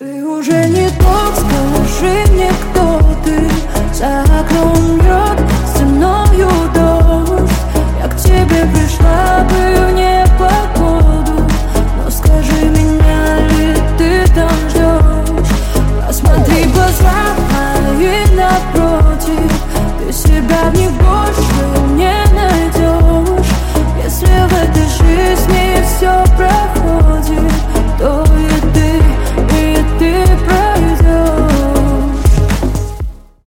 Ты уже не тот, скажи мне, кто ты. За окном льет стеною дождь. Я к тебе пришла бы в непогоду, но скажи, меня ли ты там ждешь? Посмотри в глаза мои напротив, ты себя в них